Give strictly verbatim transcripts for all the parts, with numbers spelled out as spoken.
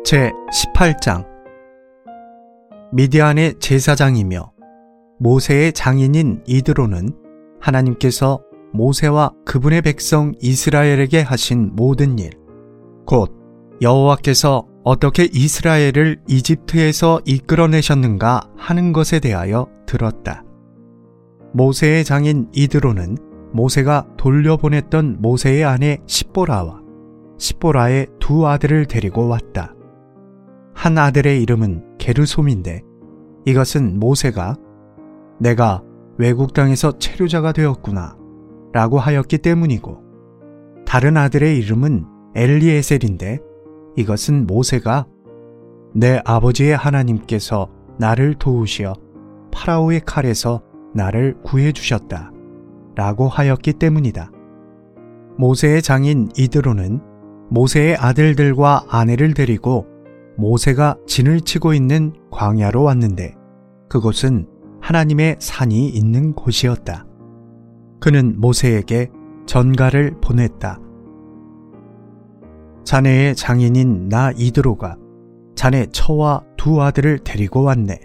제십팔 장. 미디안의 제사장이며 모세의 장인인 이드로는 하나님께서 모세와 그분의 백성 이스라엘에게 하신 모든 일, 곧 여호와께서 어떻게 이스라엘을 이집트에서 이끌어내셨는가 하는 것에 대하여 들었다. 모세의 장인 이드로는 모세가 돌려보냈던 모세의 아내 십보라와 십보라의 두 아들을 데리고 왔다. 한 아들의 이름은 게르솜인데 이것은 모세가 내가 외국 땅에서 체류자가 되었구나 라고 하였기 때문이고, 다른 아들의 이름은 엘리에셀인데 이것은 모세가 내 아버지의 하나님께서 나를 도우시어 파라오의 칼에서 나를 구해주셨다 라고 하였기 때문이다. 모세의 장인 이드로는 모세의 아들들과 아내를 데리고 모세가 진을 치고 있는 광야로 왔는데 그곳은 하나님의 산이 있는 곳이었다. 그는 모세에게 전가를 보냈다. 자네의 장인인 나 이드로가 자네 처와 두 아들을 데리고 왔네.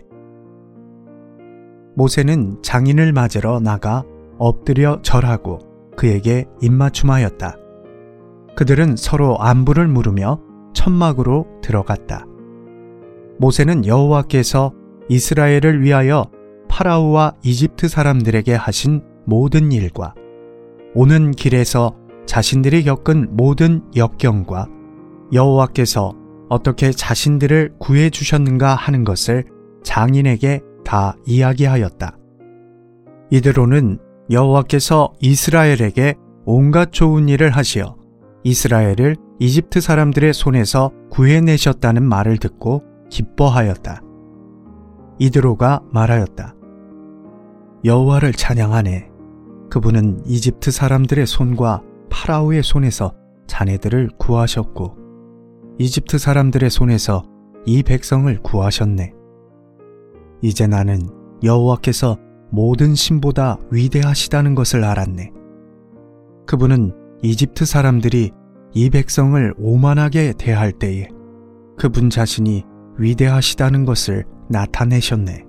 모세는 장인을 맞으러 나가 엎드려 절하고 그에게 입맞춤하였다. 그들은 서로 안부를 물으며 천막으로 들어갔다. 모세는 여호와께서 이스라엘을 위하여 파라오와 이집트 사람들에게 하신 모든 일과 오는 길에서 자신들이 겪은 모든 역경과 여호와께서 어떻게 자신들을 구해 주셨는가 하는 것을 장인에게 다 이야기하였다. 이드로는 여호와께서 이스라엘에게 온갖 좋은 일을 하시어 이스라엘을 이집트 사람들의 손에서 구해내셨다는 말을 듣고 기뻐하였다. 이드로가 말하였다. 여호와를 찬양하네. 그분은 이집트 사람들의 손과 파라오의 손에서 자네들을 구하셨고 이집트 사람들의 손에서 이 백성을 구하셨네. 이제 나는 여호와께서 모든 신보다 위대하시다는 것을 알았네. 그분은 이집트 사람들이 이 백성을 오만하게 대할 때에 그분 자신이 위대하시다는 것을 나타내셨네.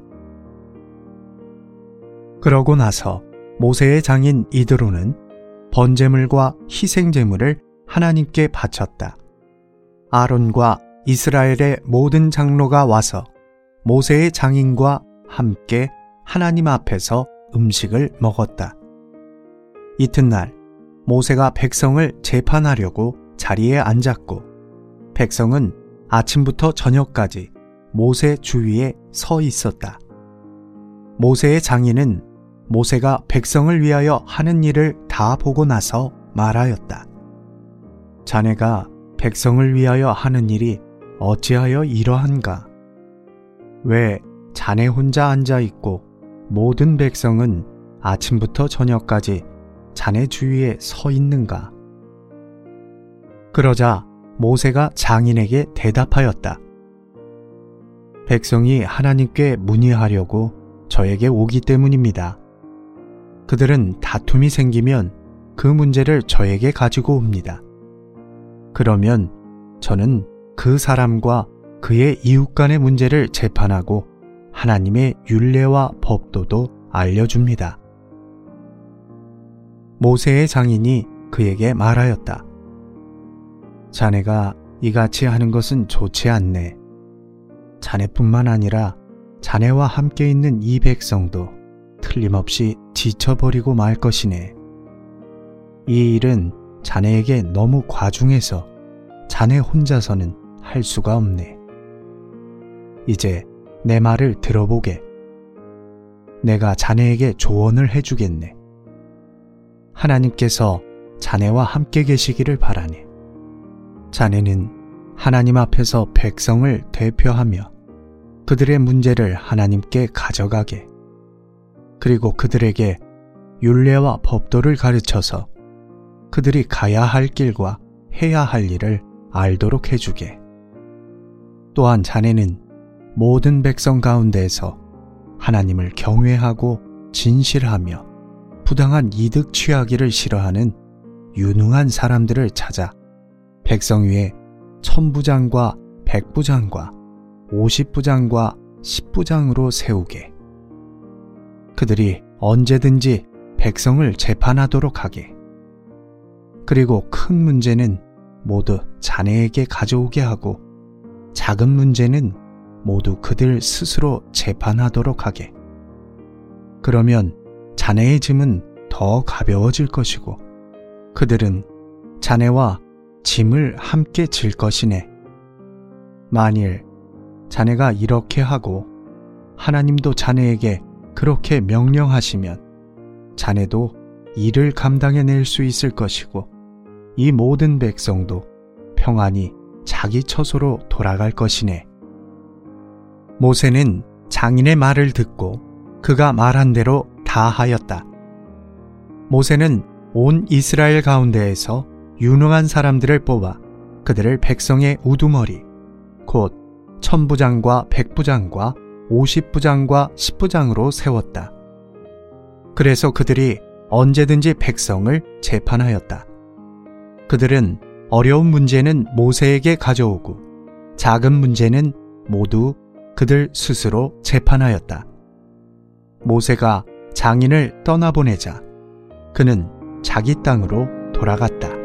그러고 나서 모세의 장인 이드로는 번제물과 희생제물을 하나님께 바쳤다. 아론과 이스라엘의 모든 장로가 와서 모세의 장인과 함께 하나님 앞에서 음식을 먹었다. 이튿날 모세가 백성을 재판하려고 자리에 앉았고 백성은 아침부터 저녁까지 모세 주위에 서 있었다. 모세의 장인은 모세가 백성을 위하여 하는 일을 다 보고 나서 말하였다. 자네가 백성을 위하여 하는 일이 어찌하여 이러한가? 왜 자네 혼자 앉아 있고 모든 백성은 아침부터 저녁까지 자네 주위에 서 있는가? 그러자 모세가 장인에게 대답하였다. 백성이 하나님께 문의하려고 저에게 오기 때문입니다. 그들은 다툼이 생기면 그 문제를 저에게 가지고 옵니다. 그러면 저는 그 사람과 그의 이웃 간의 문제를 재판하고 하나님의 율례와 법도도 알려줍니다. 모세의 장인이 그에게 말하였다. 자네가 이같이 하는 것은 좋지 않네. 자네뿐만 아니라 자네와 함께 있는 이 백성도 틀림없이 지쳐버리고 말 것이네. 이 일은 자네에게 너무 과중해서 자네 혼자서는 할 수가 없네. 이제 내 말을 들어보게. 내가 자네에게 조언을 해주겠네. 하나님께서 자네와 함께 계시기를 바라네. 자네는 하나님 앞에서 백성을 대표하며 그들의 문제를 하나님께 가져가게. 그리고 그들에게 율례와 법도를 가르쳐서 그들이 가야 할 길과 해야 할 일을 알도록 해주게. 또한 자네는 모든 백성 가운데에서 하나님을 경외하고 진실하며 부당한 이득 취하기를 싫어하는 유능한 사람들을 찾아 백성 위에 천부장과 백부장과 오십부장과 십부장으로 세우게. 그들이 언제든지 백성을 재판하도록 하게. 그리고 큰 문제는 모두 자네에게 가져오게 하고 작은 문제는 모두 그들 스스로 재판하도록 하게. 그러면 자네의 짐은 더 가벼워질 것이고 그들은 자네와 짐을 함께 질 것이네. 만일 자네가 이렇게 하고 하나님도 자네에게 그렇게 명령하시면 자네도 일을 감당해낼 수 있을 것이고 이 모든 백성도 평안히 자기 처소로 돌아갈 것이네. 모세는 장인의 말을 듣고 그가 말한 대로 다 하였다. 모세는 온 이스라엘 가운데에서 유능한 사람들을 뽑아 그들을 백성의 우두머리, 곧 천부장과 백부장과 오십부장과 십부장으로 세웠다. 그래서 그들이 언제든지 백성을 재판하였다. 그들은 어려운 문제는 모세에게 가져오고 작은 문제는 모두 그들 스스로 재판하였다. 모세가 장인을 떠나보내자 그는 자기 땅으로 돌아갔다.